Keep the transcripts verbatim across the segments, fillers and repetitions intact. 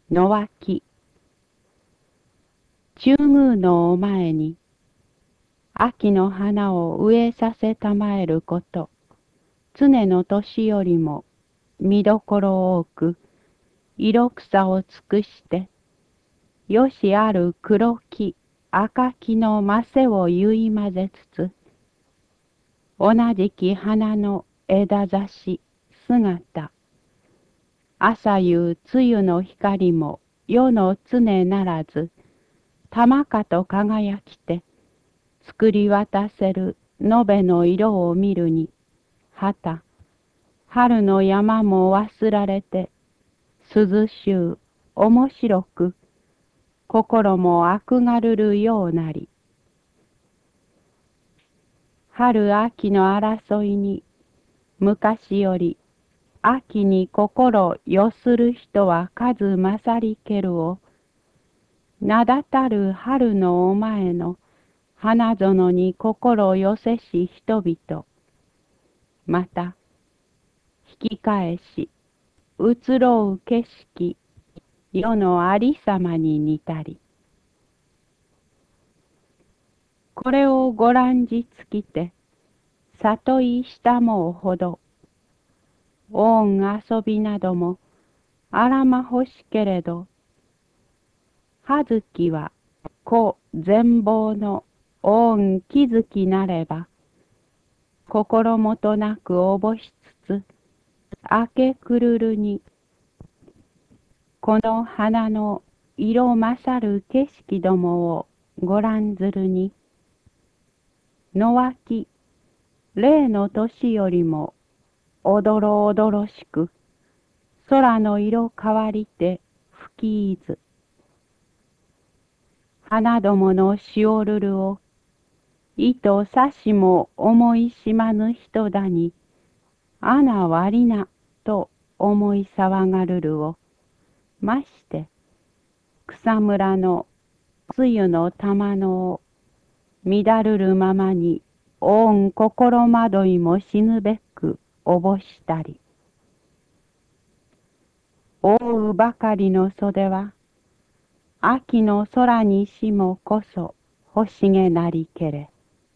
野脇。中宮のお前に、秋の花を植えさせたまえること、常の年よりも見どころ多く、色草を尽くして、よしある黒木、赤木のませをゆいまぜつつ、同じき花の枝差し、姿、朝夕露の光も世の常ならず、玉かと輝きて、作り渡せる延べの色を見るに、はた、春の山も忘られて、涼しゅう、面白く、心もあくがるるようなり。春秋の争いに、昔より、秋に心よする人は数勝りけるを、名だたる春のお前の花園に心寄せし人々、また、引き返し、移ろう景色、世のありさまに似たり。これをご覧じつきて、里いしたもうほど、恩遊びなども、あらま欲しけれど、葉月は子全貌の恩気づきなれば、心もとなくおぼしつつ、明けくるるに、この花の色勝る景色どもをご覧ずるに、野脇、例の年よりも、おどろおどろしく、空の色変わりて吹きいず。花どものしおるるを、糸さしも思いしまぬ人だに、あなわりな、と思い騒がるるを、まして、草むらの露の玉のを、乱るるままに、おん心惑いも死ぬべくおぼしたり。覆うばかりの袖は、秋の空にしもこそ星げなりけれ。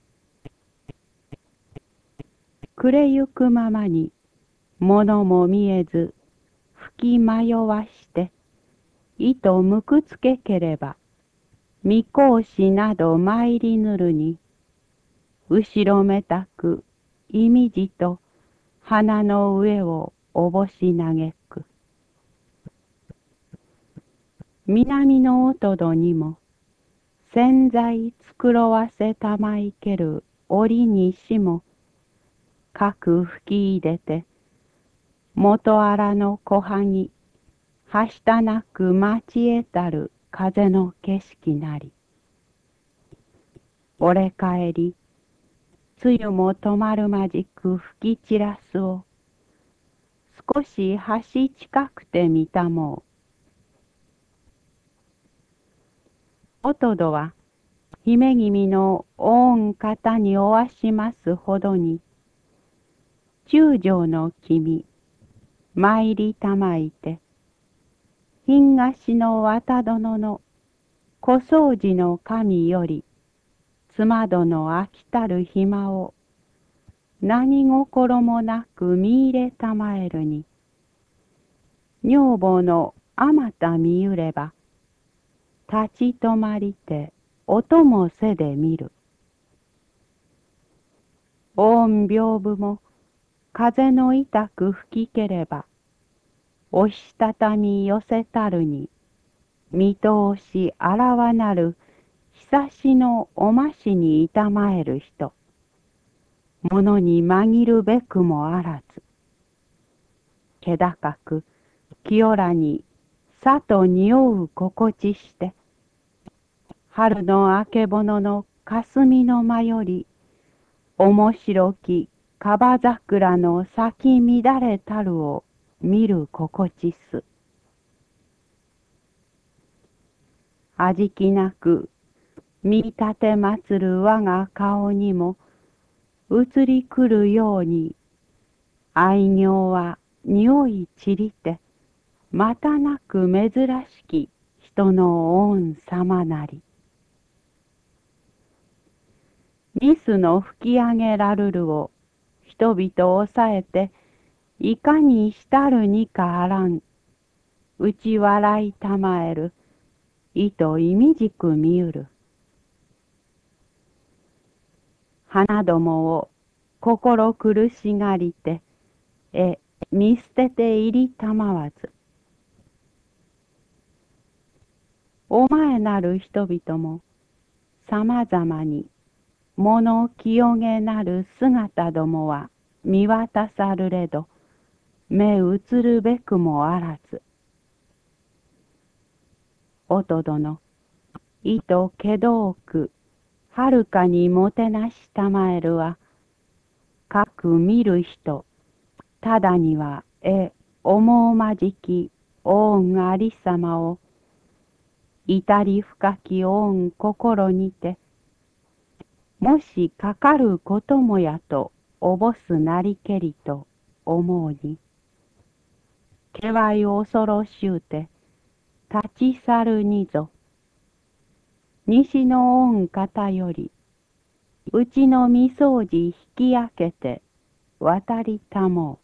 暮れゆくままに、物も見えず、吹き迷わして、糸むくつけければ、未格子など参りぬるに、後ろめたく、いみじと、花の上をおぼし嘆く。南のおとどにも、洗剤繕わせたまいける折にしも、かく吹き入れて、元あらの小萩、はしたなく待ち得たる風の景色なり。俺帰り、梅雨も止まるまじく吹き散らすを、少し橋近くて見たもう。おとどは、姫君の御ん方におわしますほどに、中将の君、参りたまいて、東の綿殿の小掃除の神より、妻殿飽きたる暇を、何心もなく見入れたまえるに、女房のあまた見ゆれば、立ち止まりて音もせで見る。御屏風も風の痛く吹きければ、押したたみ寄せたるに、見通しあらわなる久しのおましにいたまえる人、ものに紛るべくもあらず、気高く清らにさと匂う心地して、春のあけぼのの霞の間より、面白き樺桜の咲き乱れたるを見る心地す。味気なく見立てまつる我が顔にも移り来るように、愛情は匂い散りてまたなく珍しき人の恩様なり。ニスの吹き上げらるるを人々を抑えていかにしたるにかあらん。うち笑いたまえる。いといみじく見うる。花どもを心苦しがりて、え、見捨てていりたまわず。お前なる人々も、さまざまに、物清げなる姿どもは見渡さるれど、目移るべくもあらず。おとどの、いとけどうく、はるかにもてなしたまえるは、かく見る人、ただには、え、思うまじき、御恩ありさまを、至り深き御恩心にて、もしかかることもやと、おぼすなりけりと思うに、けわい恐ろしゅうて、立ち去るにぞ。西の御方より、うちのみそうじ引き開けて、渡りたも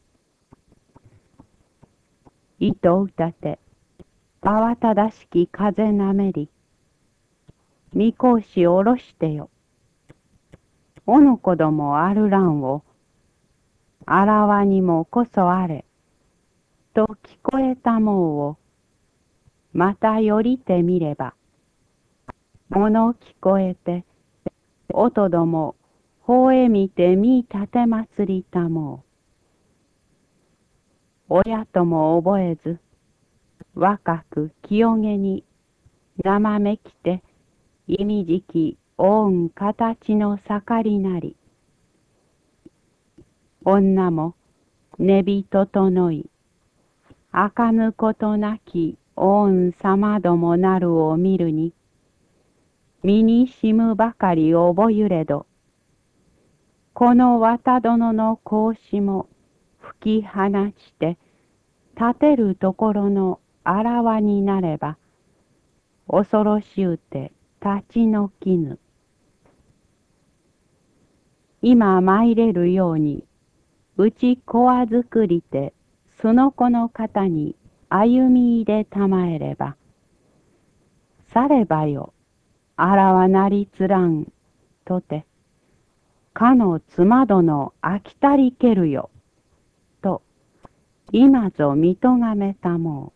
う。糸うたて、慌ただしき風なめり、みこしおろしてよ。おの子どもあるらんを、あらわにもこそあれ、と聞こえたもうを、またよりてみれば、もの聞こえて、音ども、ほえみてみたてまつりたもう。親とも覚えず、若く清げに、生めきて、いみじき、おん形の盛りなり。女も、寝び整い、あかぬことなき、おんさまどもなるを見るに、身にしむばかり覚ゆれど、この綿殿の格子も吹き放ちて、立てるところのあらわになれば、恐ろしゅうて立ち退きぬ。今参れるように、うち子は作りて、その子の方に歩み入れたまえれば、さればよ、あらわなりつらん、とて、かの妻殿飽きたりけるよ、と、今ぞ見とがめたも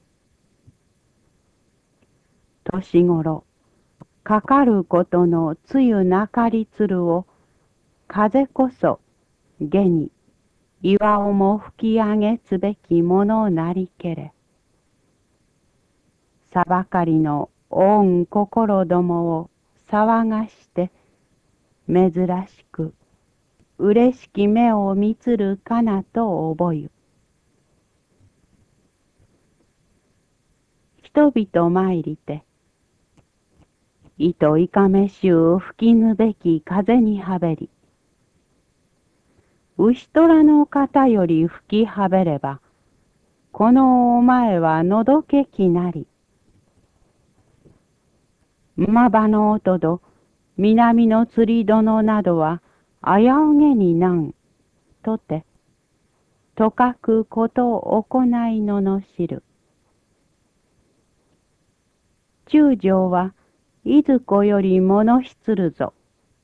う。年頃、かかることのつゆなかりつるを、風こそ、下に、岩をも吹き上げつべきものなりけれ。さばかりの恩心どもを騒がして、珍しく、嬉しき目を見つるかなと覚ゆ。人々参りて、糸いかめしゅう吹きぬべき風にはべり、牛虎の方より吹きはべれば、このお前はのどけきなり。馬場の音ど、南の釣り殿などは、あやおげになん、とて、とかくこと行いののしる。中将はいずこより物しつるぞ。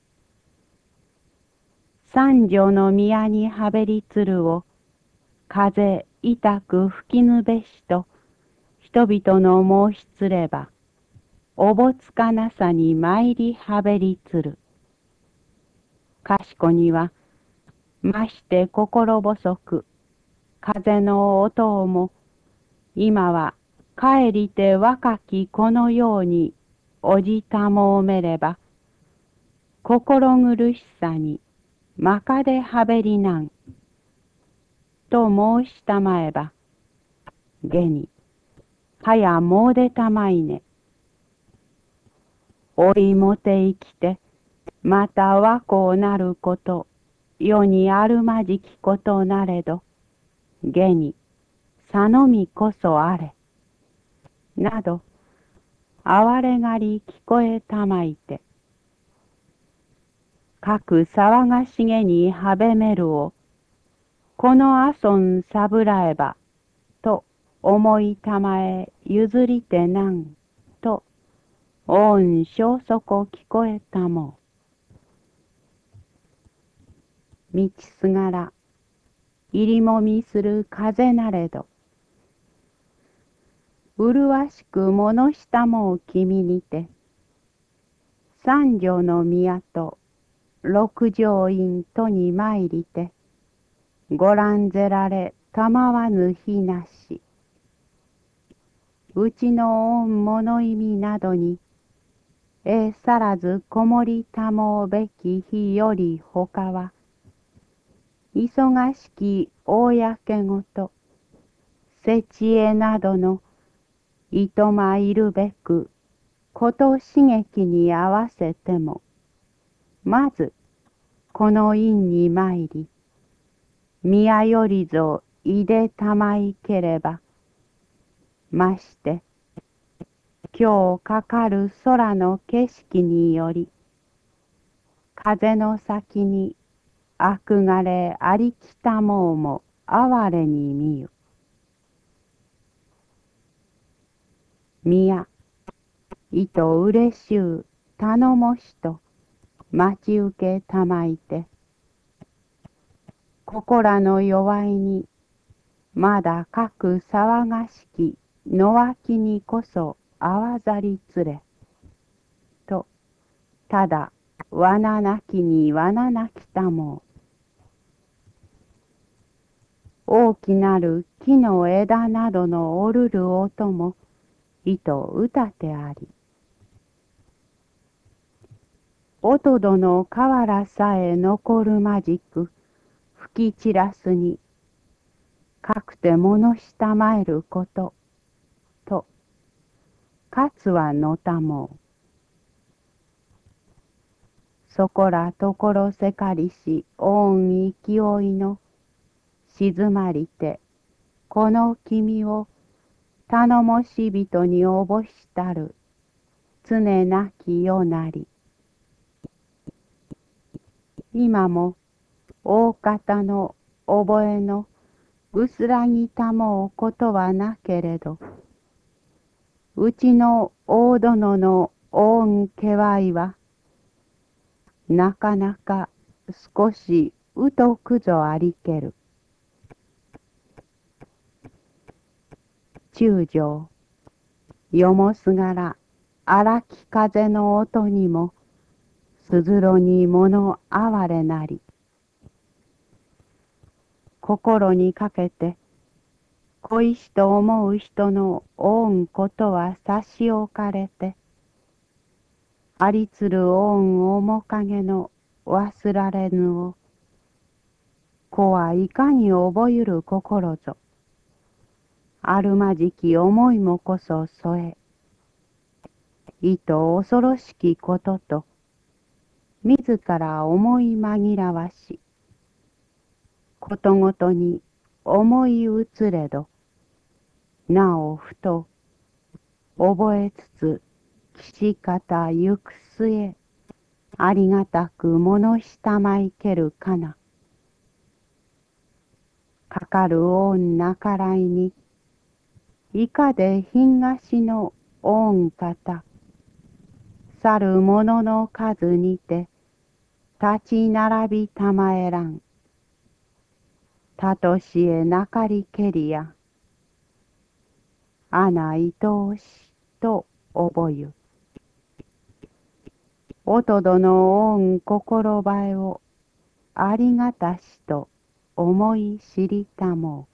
三条の宮にはべりつるを、風痛く吹きぬべしと、人々の申しつれば、おぼつかなさに参りはべりつる。かしこには、まして心細く、風の音をも、今は帰りて若きこのように、おじたもめれば、心苦しさに、まかではべりなん、と申したまえば、げに、はやもうでたまいね。追いもて生きて、また和光なること、世にあるまじきことなれど、げに、 頼みこそあれ。など、哀れがり聞こえたまいて、かく騒がしげにはべめるを、この遊んさぶらえば、と思いたまえ譲りてなん、と、おん消息聞こえたもう。道すがら、入りもみする風なれど、うるわしく物したもう君にて、三条の宮と六条院とに参りて、ご覧ぜられたまわぬ日なし。うちの恩物意味などに、えさらずこもりたもうべき日よりほかは、忙しき公ごと、せちえなどのいとまいるべく、こと刺激に合わせても、まず、この院に参り、宮よりぞいでたまいければ、まして、今日かかる空の景色により、風の先に憧れありきたもうも哀れに見ゆ。宮、いとうれしゅう頼もしと待ち受けたまいて、ここらの弱いに、まだかく騒がしき野脇にこそあわざりつれ、と、ただ、罠なきに罠なきたもう。大きなる木の枝などの折るる音も、いと歌てあり。音どの河原さえ残るまじく、吹き散らすに、かくて物したまえること、と、かつはのたもう。そこらところせかりし恩勢いの静まりて、この君を頼もし人におぼしたる常なきよなり。今も大方の覚えの薄らぎたもうことはなけれど、うちの大殿の恩家わいは、なかなか少し疎くぞありける。中将、よもすがら荒き風の音にも、すずろに物哀れなり。心にかけて、恋しと思う人の恩ことは差し置かれて、ありつる恩面影の忘られぬを、子はいかに覚ゆる心ぞ。あるまじき思いもこそ添え、意図恐ろしきことと、自ら思い紛らわし、ことごとに思い移れど、なおふと覚えつつ岸方行く末、ありがたく物したまいけるかな。かかる恩なからいに、いかで品がしの恩方、去る者の数にて、立ち並びたまえらん。たとしえなかりけりや、あないとおしと覚ゆ。おとどの恩心ばえをありがたしと思い知りたも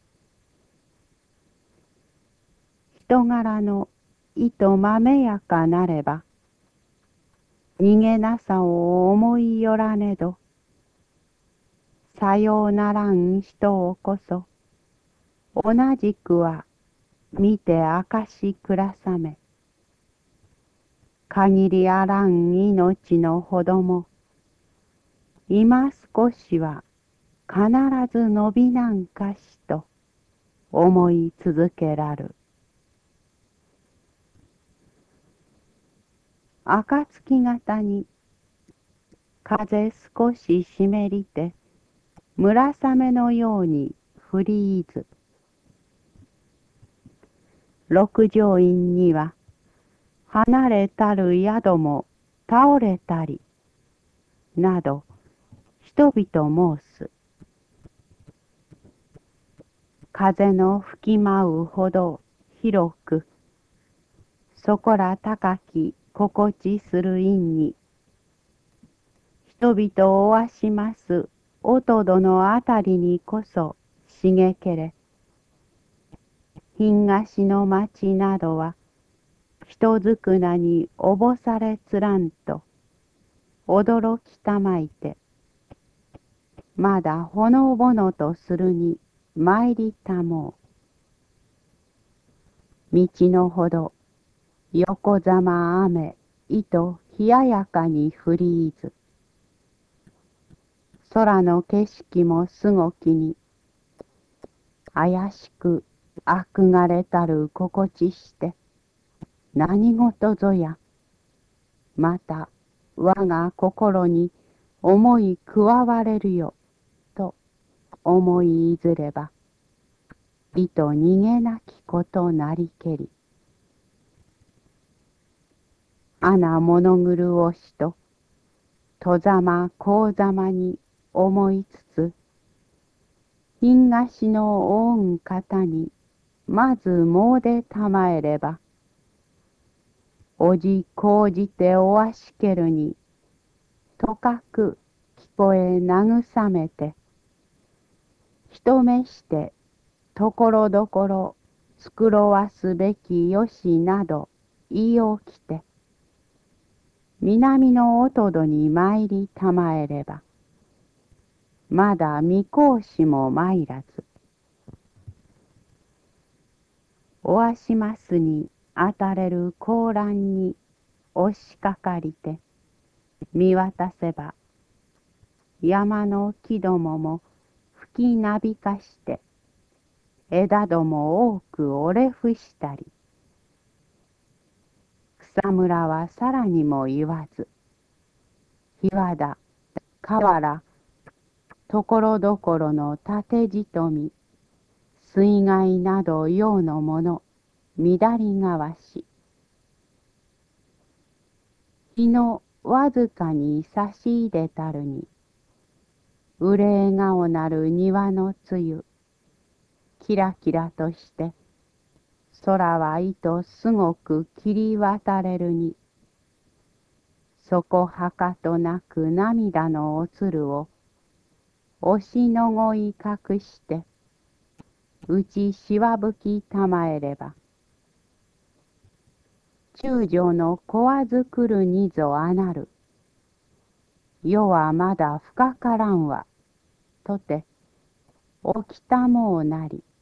う。人柄の意とまめやかなれば、逃げなさを思いよらねど、さようならん人をこそ、同じくは見て明かしくらさめ。限りあらん命のほども、今少しは必ず伸びなんかしと、 思い続けらる。暁型に風少し湿りて村雨のように降りいず。六条院には離れたる宿も倒れたりなど人々申す。風の吹き舞うほど広くそこら高き心地する院に人々をおわします音戸のあたりにこそ茂けれ。東の町などは人ずくなにおぼされつらんと驚きたまいてまだほのぼのとするに参りたもう。道のほど横ざま雨糸冷ややかに降りいず。空の景色もすごきに怪しくあくがれたる心地して何事ぞやまた我が心に思い加われるよと思いいずれば意と逃げなきことなりけり。穴物狂しと戸ざまこうざまに思いつつ東の御方にまず詣でたまえればおじこうじておわしけるにとかく聞こえ慰めて人目してところどころ作ろわすべきよしなど言いおきて南の音戸に参りたまえればまだ未講師も参らずおわしますに当たれる高欄に押しかかりて見渡せば山の木どもも吹きなびかして枝ども多く折れ伏したり草むらはさらにも言わず岩田河原ところどころの縦じとみ水害など用のもの乱りがわし日のわずかに差し入れたるに憂い顔なる庭の露キラキラとして空は糸すごく切り渡れるにそこはかとなく涙のおつるを押しのごい隠してうちしわぶきたまえれば中将の子わずくるにぞあなる世はまだ深からんわとて起きたもうなり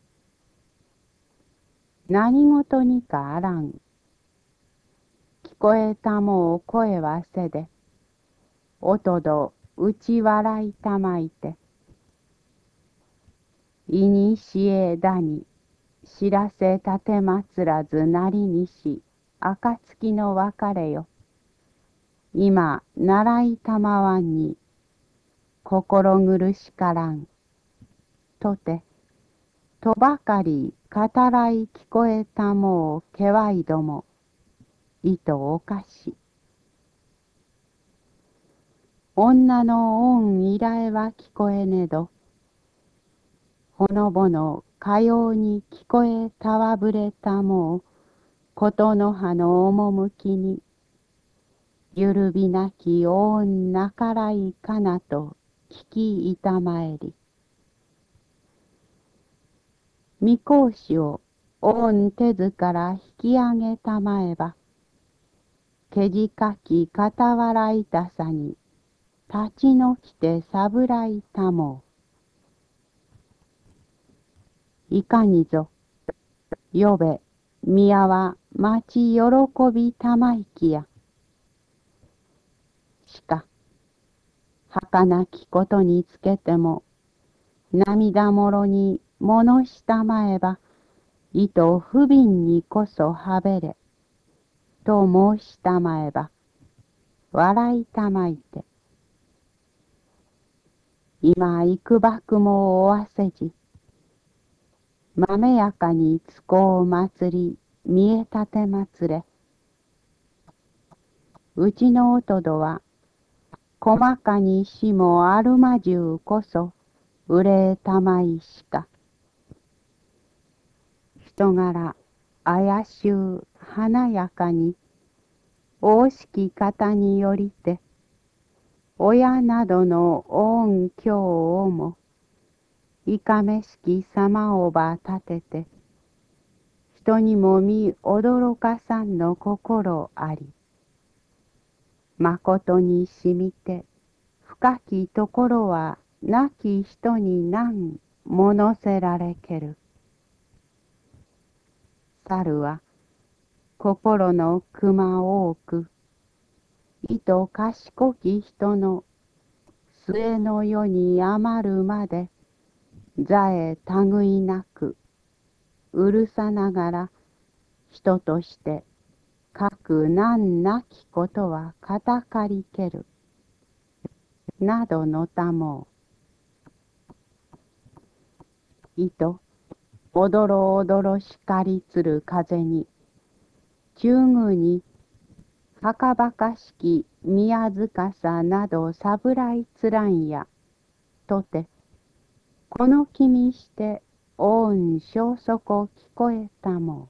何事にかあらん聞こえたもう声はせで音ど打ち笑いたまいていにしえだに知らせたてまつらずなりにし暁の別れよ今習いたまわんに心苦しからんとてとばかり語らい聞こえたもうけわいどもいとおかし女の恩依頼は聞こえねどほのぼのかように聞こえたわぶれたもうことの葉の趣にゆるびなき恩なからいかなと聞きいたまえり御子子を恩手ずから引き上げたまえばけじかき傍らいたさに立ちのきてさぶらいたもういかにぞ呼べ宮は待ち喜びたまいきやしか儚きことにつけても涙もろに物したまえば、意図不憫にこそはべれ、と申したまえば、笑いたまいて、今幾ばくもおわせじ、まめやかにつこう祭り、見えたて祭れ、うちのおとどは、細かにしもあるまじゅうこそ、うれえたまいしか。人柄、あやしゅう、華やかに、大しき方によりて、親などの恩教をも、いかめしき様をば立てて、人にも見驚かさんの心あり。まことにしみて、深きところは亡き人に何ものせられける。猿は心の熊多く、いと賢き人の末の世に余るまで、座へ類なく、うるさながら、人として、かく難なきことはかたかりける。などのたもう。いと、おどろおどろしかりつる風に、中宮に、はかばかしき宮塚さなどさぶらいつらんや、とて、この気にして、おうん消息聞こえたも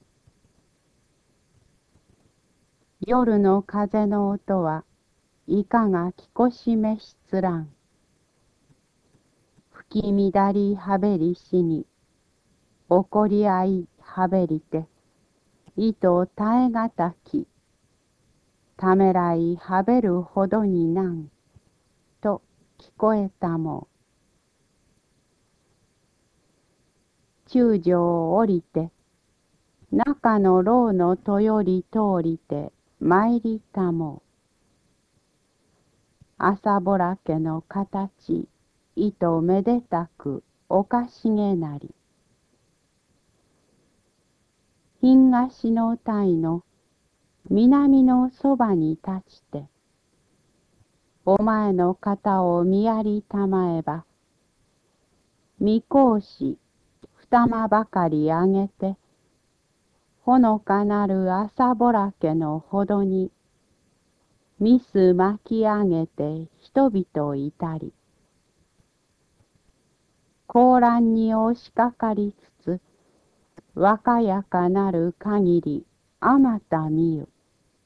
う。夜の風の音は、いかがきこしめしつらん。吹き乱りはべりしに、怒り合いはべりて、意図絶えがたき、ためらいはべるほどになん、と聞こえたもう。中条を降りて、中の牢の戸より通りて、参りたもう。朝ぼらけの形、意図めでたく、おかしげなり。東の鯛の南のそばに立ちて、お前の肩を見やりたまえば、みこうし二間ばかりあげて、ほのかなる朝ぼらけのほどに、ミス巻き上げて人々いたり、高欄に押しかかりつつ、若やかなる限り、あまた見ゆ。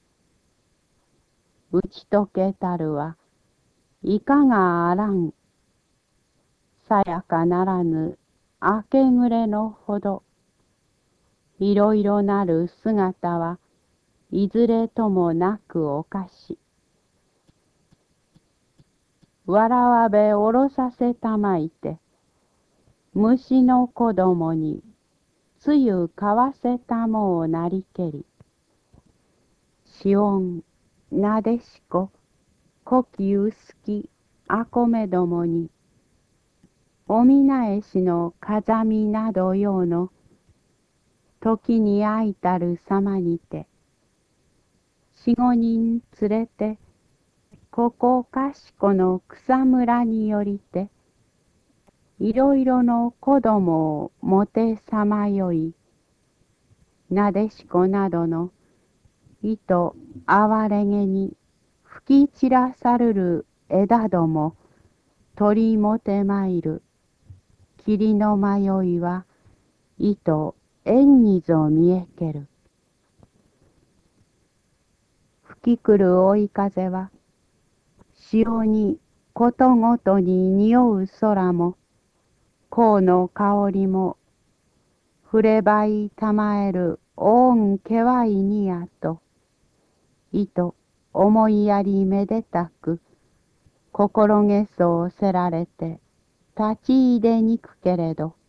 打ち解けたるは、いかがあらん。さやかならぬ、明け暮れのほど。いろいろなる姿は、いずれともなくおかし。わらわべおろさせたまいて、虫の子供に、つゆかわせたもをなりけり。しおん、なでしこ、こきうすき、あこめどもに、おみなえしの風見などようの、時にあいたるさまにて、四五人連れて、ここかしこの草むらによりて、いろいろの子供をもてさまよい、なでしこなどの糸あわれげに吹き散らさるる枝ども取りもてまいる霧の迷いは糸縁にぞ見えける。吹き来る追い風は潮にことごとに匂う空も香の香りも触ればいたまえる大んけわいにやと意と思いやりめでたく心げそをせられて立ちいでにくけれど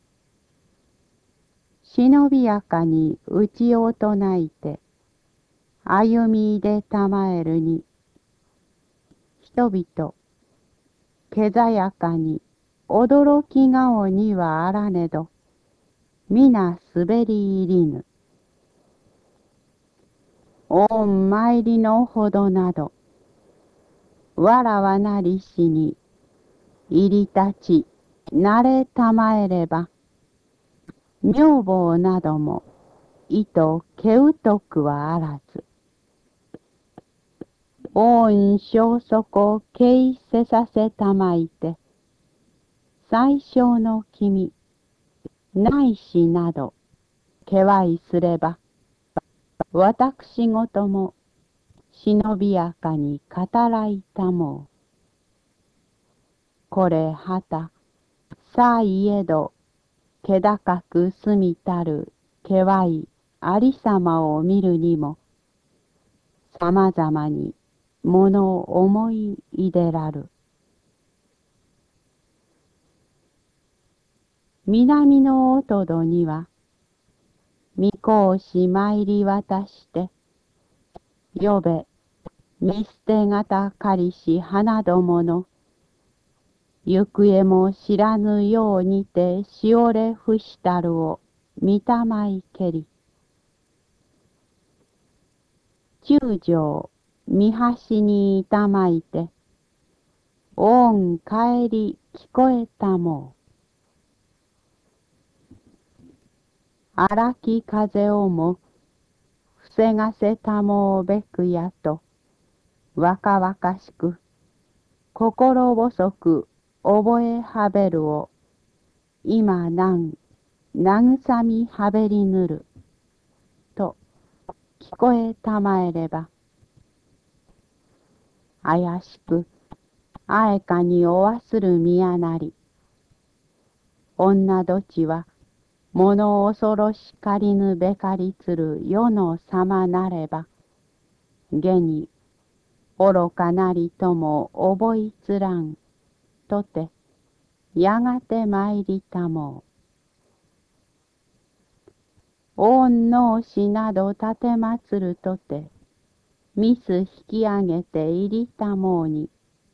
忍びやかにうちを唱いて歩みでたまえるに人々けざやかに驚き顔にはあらねど、皆滑り入りぬ。御参りのほどなど、わらわなりしに、入り立ち、慣れたまえれば、女房なども、意図けうとくはあらず。御消息敬せさせたまいて、最小の君、ないしなど、けわいすれば、私ごとも、忍びやかに語らいたもう。これはた、さいえど、気高くすみたる、けわいありさまを見るにも、さまざまに、もの思いいでらる。南のおとどには、みこうし参り渡して、呼べ、見捨てがたかりし花どもの、行方も知らぬようにてしおれふしたるを見たまいけり。中将、見橋にいたまいて、おん帰り聞こえたもう。荒き風をも防がせたもうべくやと、若々しく、心細く覚えはべるを、今なん慰みはべりぬる、と聞こえたまえれば、怪しく、あえかにおわする宮なり、女どちは、物恐ろしかりぬべかりつる世の様なれば、げに愚かなりとも覚いつらん、とて、やがて参りたもう。御のしなど立てまつるとて、ミス引き上げて入りたもうに、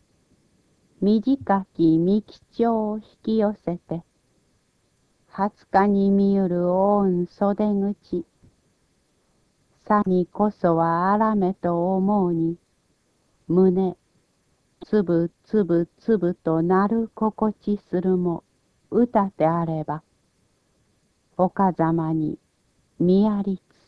短き三吉を引き寄せて、二十日に見ゆる御袖口、さにこそはあらめと思うに、胸、つぶつぶつぶとなる心地するも、歌であれば、岡様に見やりつ。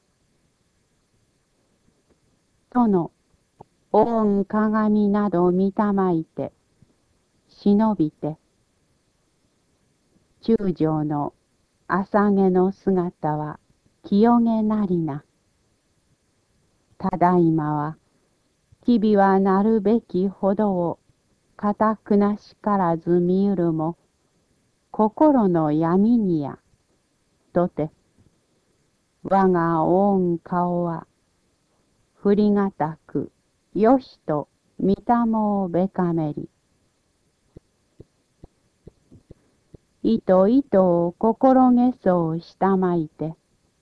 との、御鏡など見たまいて、忍びて、中将の朝毛の姿は清げなりな。ただいまは、きびはなるべきほどを、かたくなしからず見ゆるも、心の闇にや、とて、我が御顔は、振りがたく、よしと見たもうべかめり。いといとを心げそうしたまいて、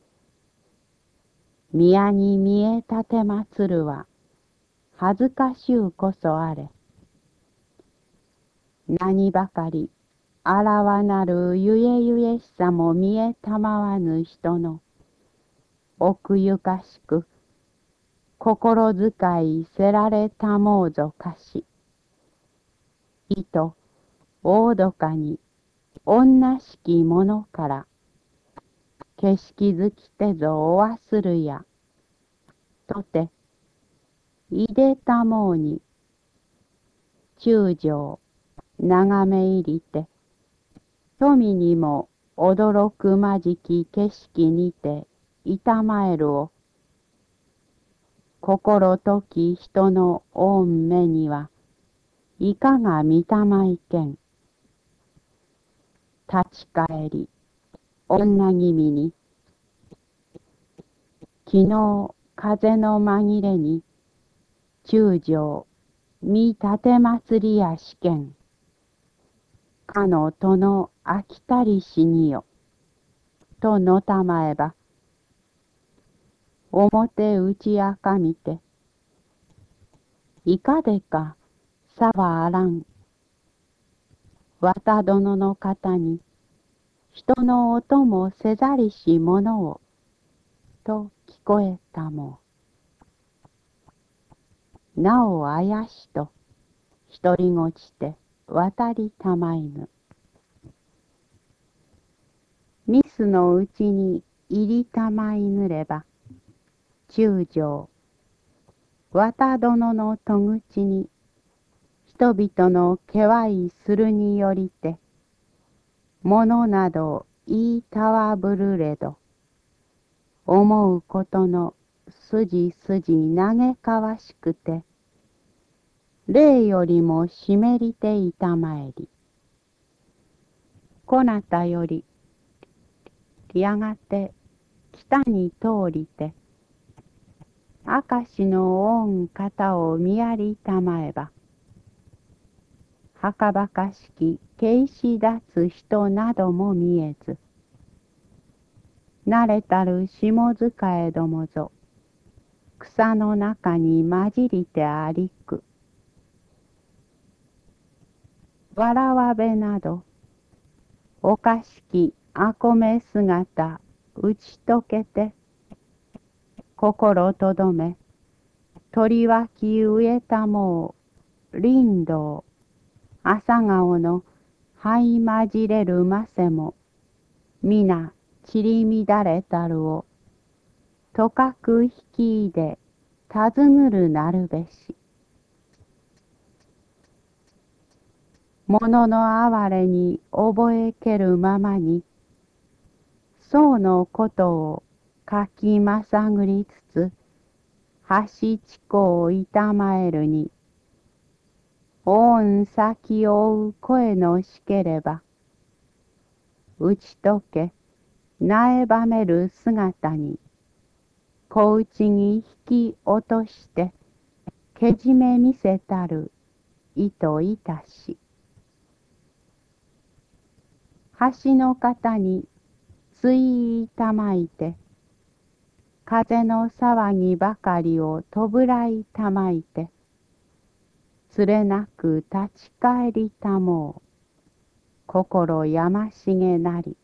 宮に見えたてまつるは、恥ずかしゅうこそあれ。何ばかり、あらわなるゆえゆえしさも見えたまわぬ人の、奥ゆかしく、心遣いせられたもうぞかし。いと、おおどかに、女しきものから、景色づきてぞおわするや、とて、いでたもうに、中将、眺め入りて、富にも驚くまじき景色にて、いたまえるを、心とき人の御目には、いかが見たまいけん。立ち返り、女君に、昨日風の紛れに、中将、見立て祭りや試験。かの殿飽きたりしによ、とのたまえば、表打ちあかみて、いかでか、さはあらん。 綿殿の方に、人の音もせざりしものを、と聞こえたもう。なおあやしと、独りごちて渡りたまいぬ。ミスのうちに入りたまいぬれば、中将、綿殿の戸口に、人々のけわいするによりて、ものなど言いたわぶるれど、思うことの筋筋嘆かわしくて、霊よりも湿りていたまえり、こなたより、やがて北に通りて、明石の御方を見やりたまえば、はかばかしき軽視立つ人なども見えず、慣れたる下使えどもぞ、草の中に混じりて歩く。わらわべなど、おかしきあこめ姿、打ち解けて、心とどめ、鳥脇植えたもう、林道、朝顔の灰混じれるませも、みな散り乱れたるを、とかく引きいで、たずぐるなるべし。ものの哀れに覚えけるままに、そうのことを書きまさぐりつつ、橋地高をいたまえるに、おん先を追う声のしければ、打ち解け、苗ばめる姿に、小打ちに引き落として、けじめ見せたる糸いたし。橋の方についたまいて、風の騒ぎばかりをとぶらいたまいて、つれなく立ち返りたもう、心やましげなり。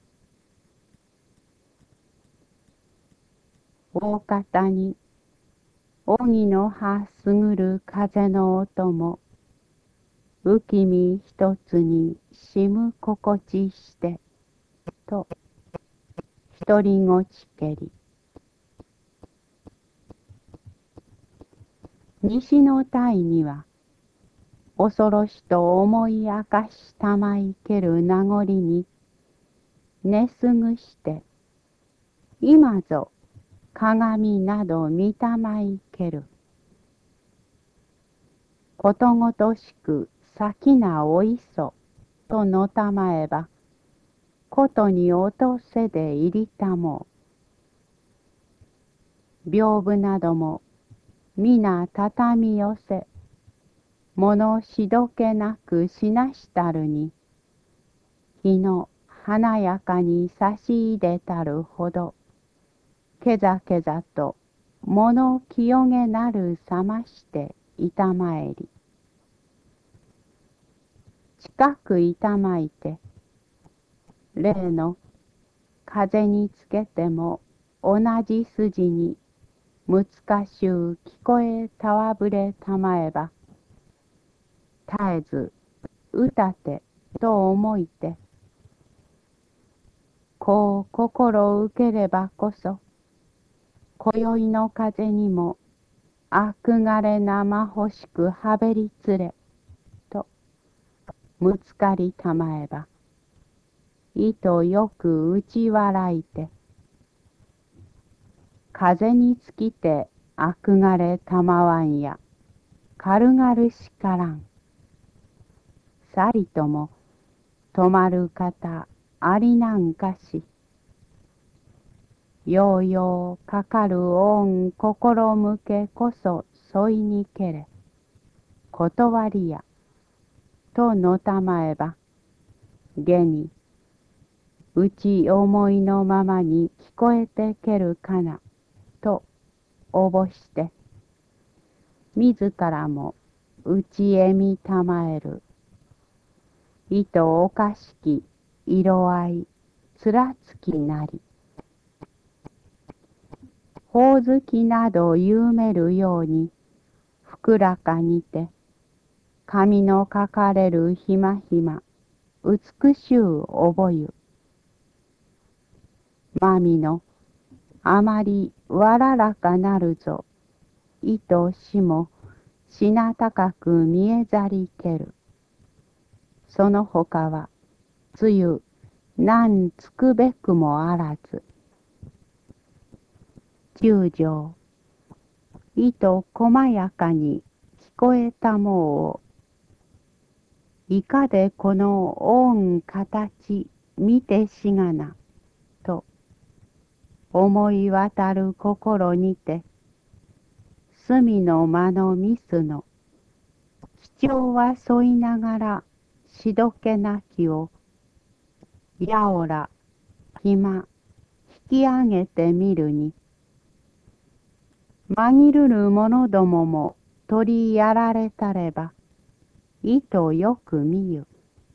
大方に、荻の葉すぐる風の音も、浮き身一つにしむ心地して、と、独りごちけり。西の鯛には、恐ろしと思い明かしたまいける名残に、寝すぐして、今ぞ鏡など見たまいける。ことごとしく先なおいそ、とのたまえば、ことに落とせでいりたもう。屏風なども、みな畳み寄せ、物しどけなくしなしたるに、日の華やかに差し入れたるほど、けざけざと物清げなるさましていたまえり。近くいたまいて、例の風につけても同じ筋にむつかしゅう聞こえたわぶれたまえば、絶えず歌てと思いて、こう心を受ければこそ、今宵の風にも憧れなまほしくはべりつれ、とむつかりたまえば、糸よく打ち笑いて、風につきて憧れたまわんや、軽々しからん。さりとも止まる方ありなんかし、ようようかかる恩心向けこそ添いにけれ、断りや、とのたまえば、げに、うち思いのままに聞こえてけるかな、とおぼして、自らもうちへみたまえる。 糸おかしき色合いつらつきなり、ほおずきなどゆうめるようにふくらかにて、髪のかかれるひまひま美しゅうおぼゆ、まみのあまりわららかなるぞ、いとしもしなたかく見えざりける。そのほかはつゆなんつくべくもあらず。十条、いと細やかに聞こえたもう、いかでこの恩形見てしがな、と思い渡る心にて、隅の間のミスの、貴重は添いながらしどけなきを、やおら、ひま、引き上げてみるに、紛るる者どもも取りやられたれば、いとよく見ゆ。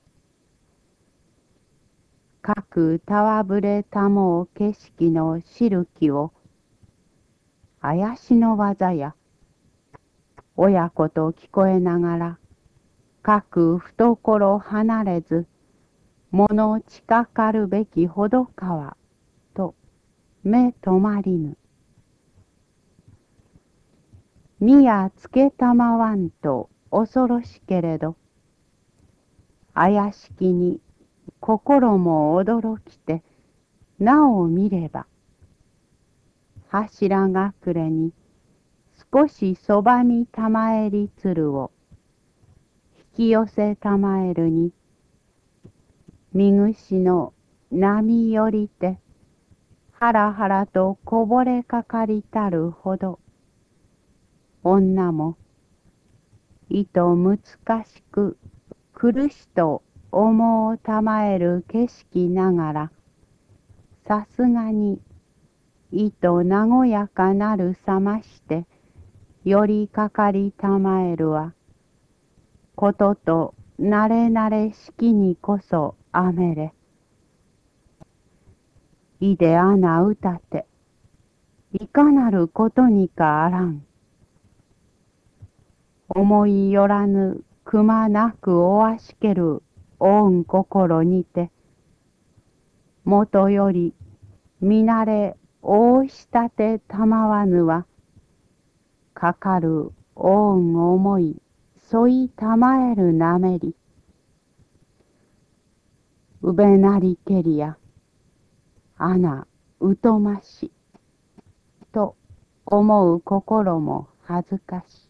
各たわぶれたもう景色のしるきを、あやしの技や、親子と聞こえながら、各懐離れず、物近かるべきほどかは、と目止まりぬ。みやつけたまわんと恐ろしけれど、あやしきに心も驚きて、なお見れば、柱隠れに少しそばにたまえり鶴を引き寄せたまえるに、みぐしの波よりて、はらはらとこぼれかかりたるほど、女も、いと難しく苦しと思うたまえる景色ながら、さすがに、いと和やかなるさまして、よりかかりたまえるは、こととなれなれしきにこそあめれ。いであなうたて、いかなることにかあらん。思いよらぬくまなくおわしけるおん心にて、もとより見慣れおうしたてたまわぬは、かかるおん思い添いたまえるなめり、うべなりけりや、あなうとまし、と思う心も恥ずかし。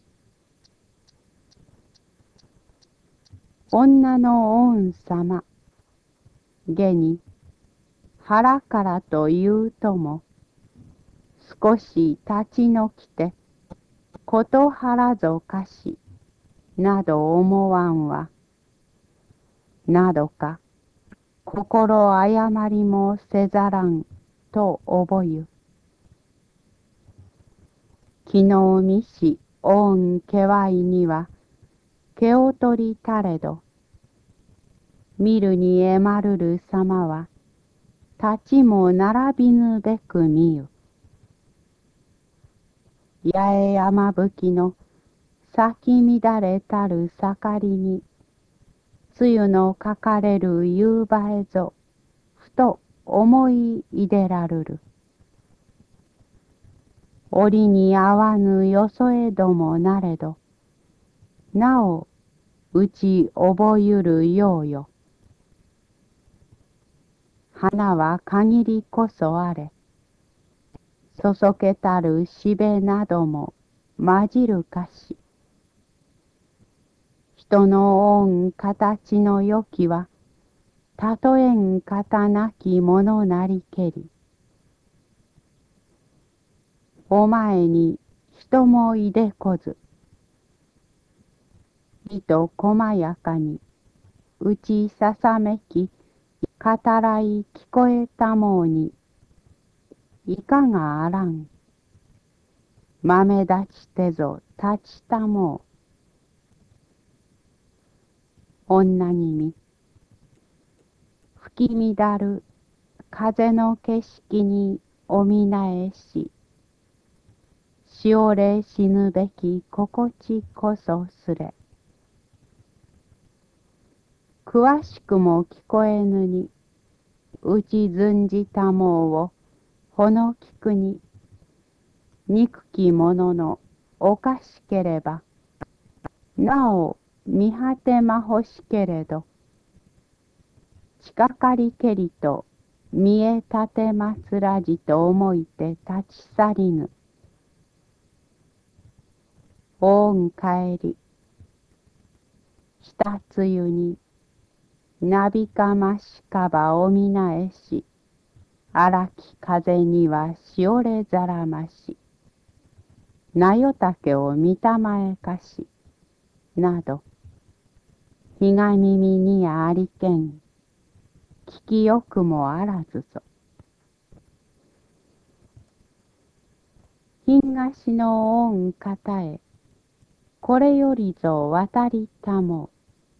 女の恩様、下に腹からというとも、少し立ち退きて、こと腹ぞかし、など思わんは、などか心誤りもせざらんと覚ゆ。昨日見し恩けわいには、毛を取りたれど、見るにえまるる様は、立ちも並びぬべく見ゆ。八重山吹の咲き乱れたる盛りに、露のかかれる夕映えぞ、ふと思いいでらるる。折に合わぬよそえどもなれど、なおうち覚ゆるようよ。花は限りこそあれ、そそけたるしべなどもまじるかし。人の恩形のよきは、たとえん方なきものなりけり。お前に人もいでこず、いと細やかに、うちささめき、語らい聞こえたもうに、いかがあらん。豆立ちてぞ立ちたもう。女君、 吹き乱る風の景色におみなえし、しおれ死ぬべき心地こそすれ。詳しくも聞こえぬに、うちずんじたもうを、ほのきくに、憎き者のおかしければ、なお見果てまほしけれど、近かりけりと見えたてますらじと思いて立ち去りぬ。おん帰り、下つゆに、なびかましかばおみなえし、荒き風にはしおれざらまし、なよたけを見たまえかし、など、ひが耳にありけん、聞きよくもあらずぞ。東の恩方へ、これよりぞ渡りたも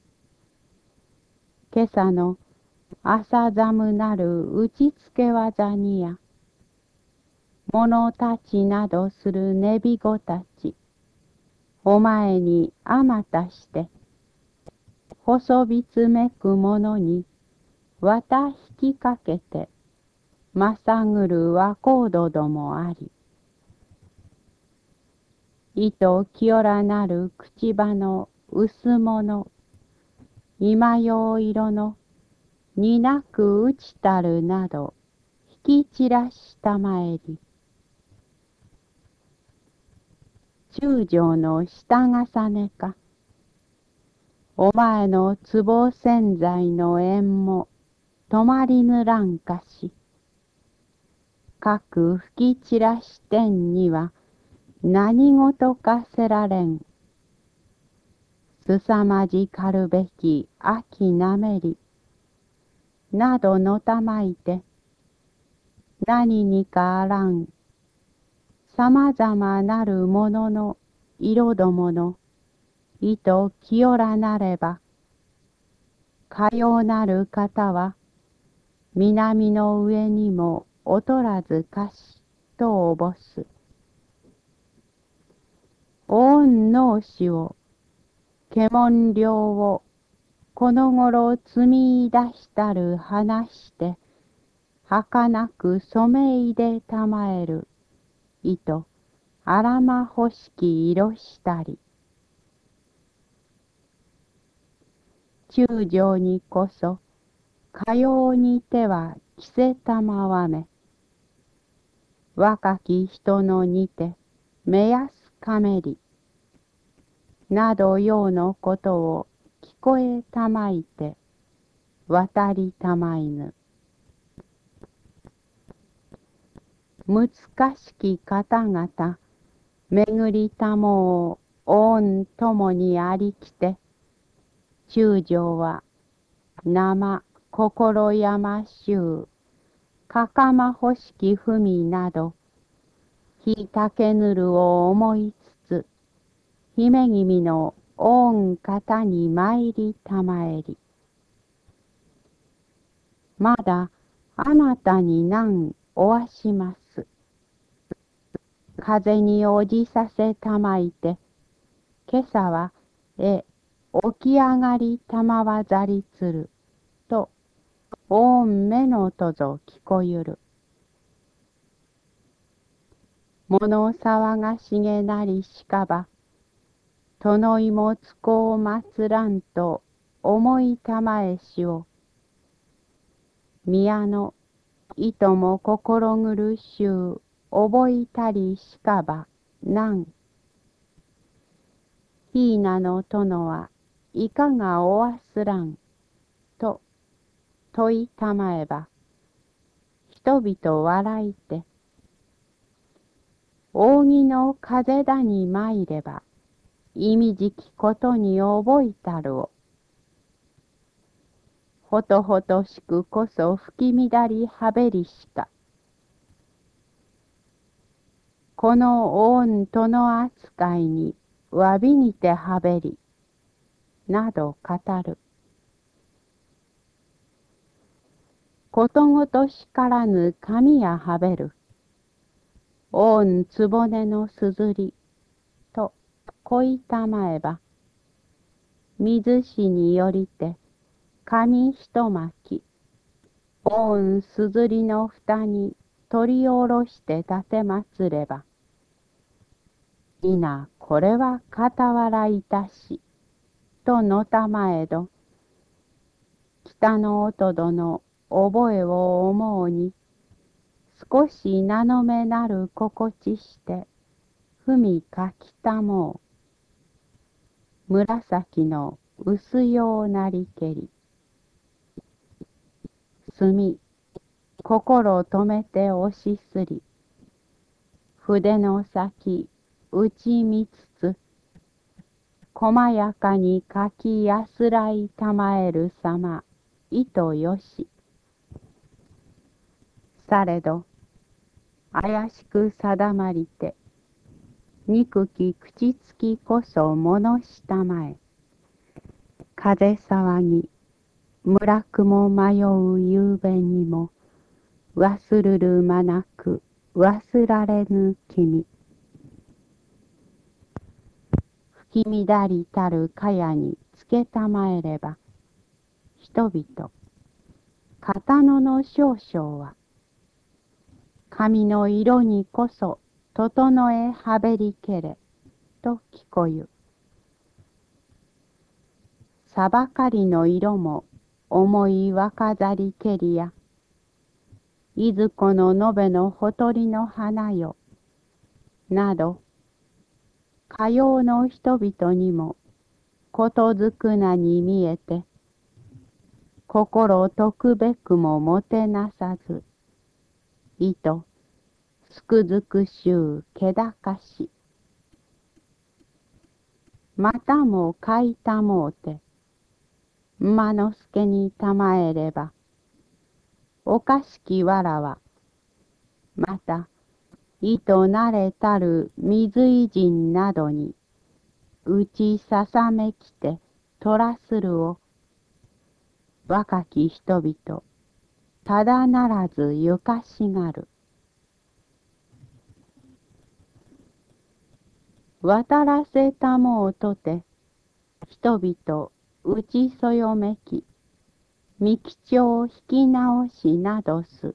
う。今朝の朝寒なる打ちつけ技にや、者たちなどする寝びごたち、お前にあまたして、細びつめく者に、わた引きかけて、まさぐる若人どもあり。糸清らなる口場の薄物、今用色のになく打ちたるなど、引き散らしたまえり。中将の下重ねか、お前の壺洗剤の縁も止まりぬらんかし、各吹き散らし点には何事かせられん。すさまじかるべき秋なめり、などのたまいて、何にかあらん、さまざまなるものの色どもの、糸清らなれば、かようなる方は、南の上にも劣らずかし、とおぼす。恩のしを、獣領を、このごろ積み出したる話して、儚く染めいでたまえる、糸、あらまほしき色したり。中将にこそ、かようにては着せたまわめ。若き人のにて、目安かめり。などようのことを聞こえたまいて、渡りたまいぬ。難しき方々、巡りたもう恩ともにありきて、中将は生心やましゅう、かかまほしき文など、ひたけぬるを思いつつ、姫君の恩方に参りたまえり。まだあなたに難おわします。風におじさせたまいて、今朝は、え、起き上がりたまわざりつる、と、おんめのとぞ聞こゆる。物騒がしげなりしかば、殿いもつこをまつらんと思いたまえしを、宮のいとも心苦しゅう覚いたりしかばなん。ひいなの殿はいかがおわすらんと問いたまえば、人々笑いて、扇の風だに参れば、意味じきことに覚いたるを。ほとほとしくこそ吹き乱りはべりしか。この恩との扱いにわびにてはべり、など語る。 ことごとしからぬ髪やはべる。おんつぼねのすずり、と、こいたまえば、水しによりて、紙一巻き、おんすずりのふたに取りおろして立てまつれば、いなこれは傍らいたし、とのたまえど、北のおとどの覚えを思うに、少しなのめなる心地して、ふみかきたもう。紫の薄ようなりけり。墨、心を止めて押しすり。筆の先、打ちみつつ、細やかに書きやすらいたまえるさま、意図よし。されど、怪しく定まりて、憎き口つきこそ物したまえ。風騒ぎ、村雲迷う夕べにも、忘るるまなく忘られぬ君。吹き乱りたる茅につけたまえれば、人々、片野の少々は、髪の色にこそ整えはべりけれ、と聞こゆ。さばかりの色も重い若ざりけりや、いずこの延べのほとりの花よ、など、かようの人々にも、ことづくなに見えて、心とくべくももてなさず、意と、すくづくしゅう気高し。またも書いたもうて、馬之助にたまえれば、おかしきわらは、また、意となれたる水い人などに、打ちささめきて、とらするを、若き人々、ただならずゆかしがる。渡らせたもうとて、人々、打ちそよめき、三木町引き直しなどす。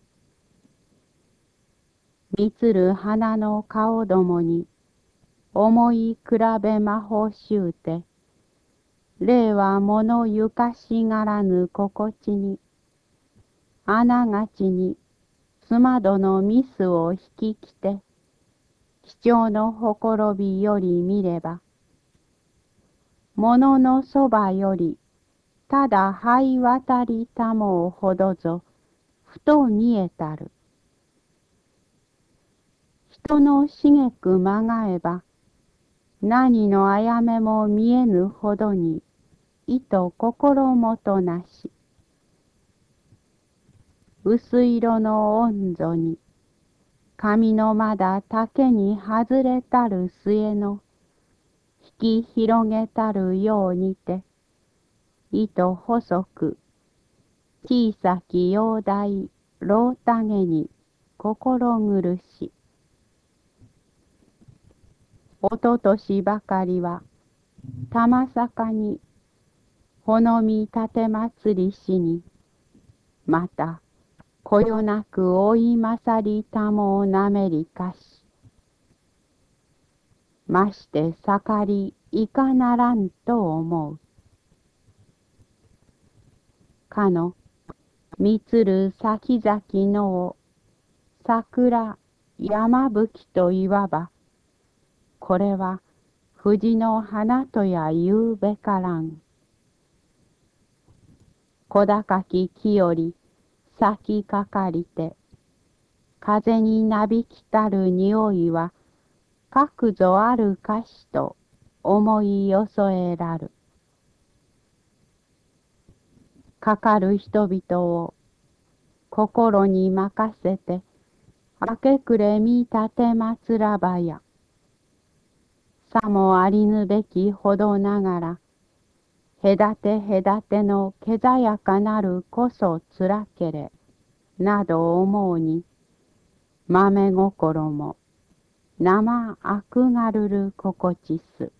みつる花の顔どもに、思い比べ魔法しゅうて、令和ものゆかしがらぬ心地に、あながちに、すまどのミスを引ききて、貴重のほころびより見れば、もののそばより、ただ這い渡りたもうほどぞ、ふと見えたる。人のしげくまがえば、何のあやめも見えぬほどに、意と心もとなし。薄色の温度に、髪のまだ竹に外れたる末の、引き広げたるようにて、糸細く、小さき陽大、老たげに、心苦し。おととしばかりは、玉坂に、ほのみたてまつりしに、また、こよなく追いまさりたもをなめりかし、まして盛りいかならんと思う。かの、みつる先々のを、桜、山吹といわば、これは、藤の花とや言うべからん。小高き木より、咲きかかりて、風になびきたる匂いは、かくぞあるかしと思いよそえらる。かかる人々を心に任せて、明け暮れみたてまつらばや。さもありぬべきほどながら、 隔て隔てのけざやかなるこそつらけれ、など思うに、豆心も生あくがるる心地す。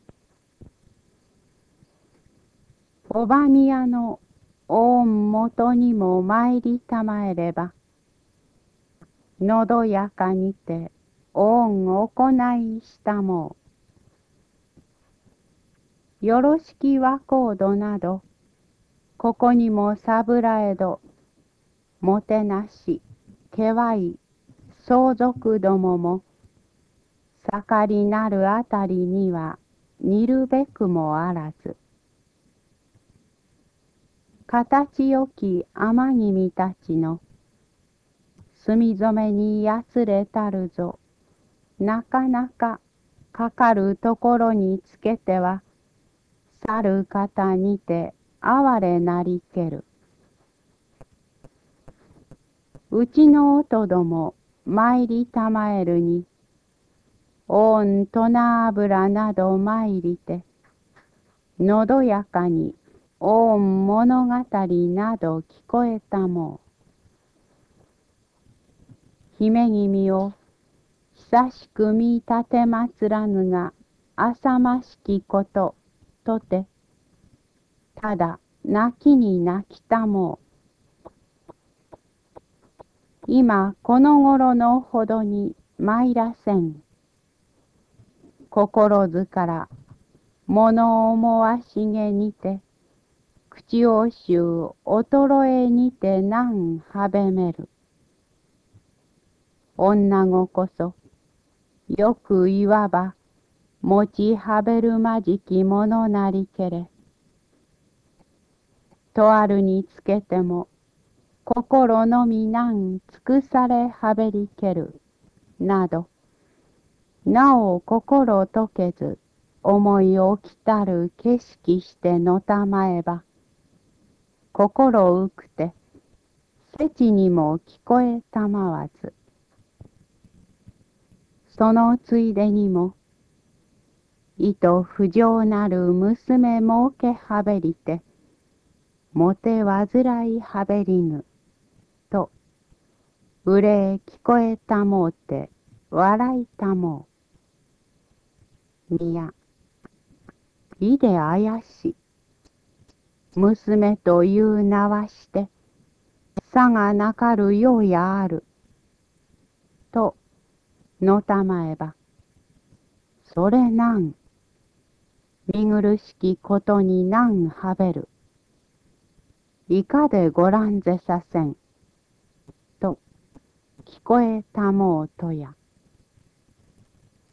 おばみやの御元にも参りたまえれば、のどやかにて御行いしたもう。よろしき和コードなど、ここにもさぶらえど、もてなし、けわい、相続どもも、盛りなるあたりには、似るべくもあらず。形よき天君たちの、墨染めにやつれたるぞ、なかなかかかるところにつけては、去る方にて哀れなりける。うちの音ども参りたまえるに、おんとな油など参りて、のどやかにおん物語など聞こえたもう。姫君を久しく見立てまつらぬが、あさましきこと、とて、ただ泣きに泣きたもう。今この頃のほどに参らせん。心ずから物思わしげにて、口をしゅう衰えにて難はべめる。女子こそ、よくいわば、持ちはべるまじきものなりけれ。とあるにつけても、心のみ難尽くされはべりける、など、なお心解けず、思い起きたる景色してのたまえば、心うくて、せちにも聞こえたまわず。そのついでにも、いと不浄なる娘もうけはべりて、もてわずらいはべりぬ、と、うれ聞こえたもうて、笑いたもう。みや、いであやし、娘という名はして、さがなかるようやある。と、のたまえば、それなん、見苦しきことになんはべる。いかでごらんぜさせん。と、聞こえたもうとや。